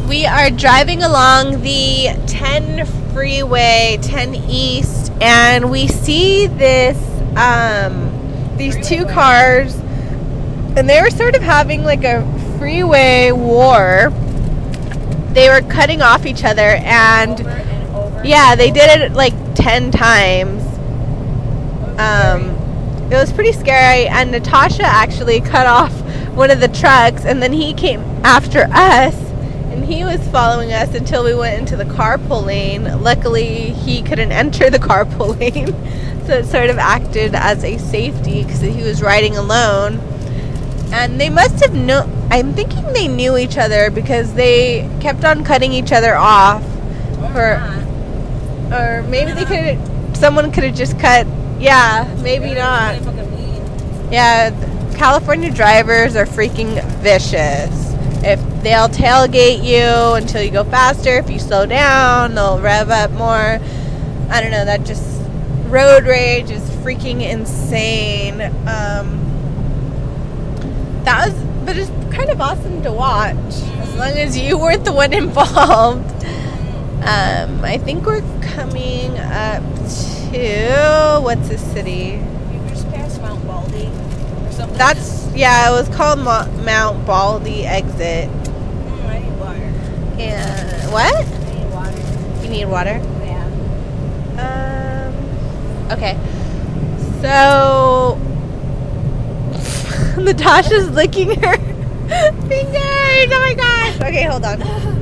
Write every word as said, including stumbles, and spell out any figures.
We are driving along the ten freeway, ten East, and we see this, um, these two cars, and they were sort of having like a freeway war. They were cutting off each other, and, over and over yeah, and they over. did it like ten times. Um, it was pretty scary, and Natasha actually cut off one of the trucks, and then he came after us, and he was following us until we went into the carpool lane. Luckily, he couldn't enter the carpool lane, so it sort of acted as a safety because he was riding alone. And they must have known, I'm thinking they knew each other because they kept on cutting each other off. Or For, not. or maybe they could, someone could have just cut, yeah, maybe not. They fucking weed. Yeah, California drivers are freaking vicious. If they'll tailgate you until you go faster, if you slow down, they'll rev up more. I don't know, that just, road rage is freaking insane. Um, that was, but it's kind of awesome to watch, as long as you weren't the one involved. Um, I think we're coming up to, what's this city? You just passed Mount Baldy or something. That's, yeah, it was called Mo- Mount Baldy Exit. Mm, I need water. And, what? I need water. You need water? Yeah. Um, okay. So, Natasha's licking her fingers. Oh my gosh. Okay, hold on.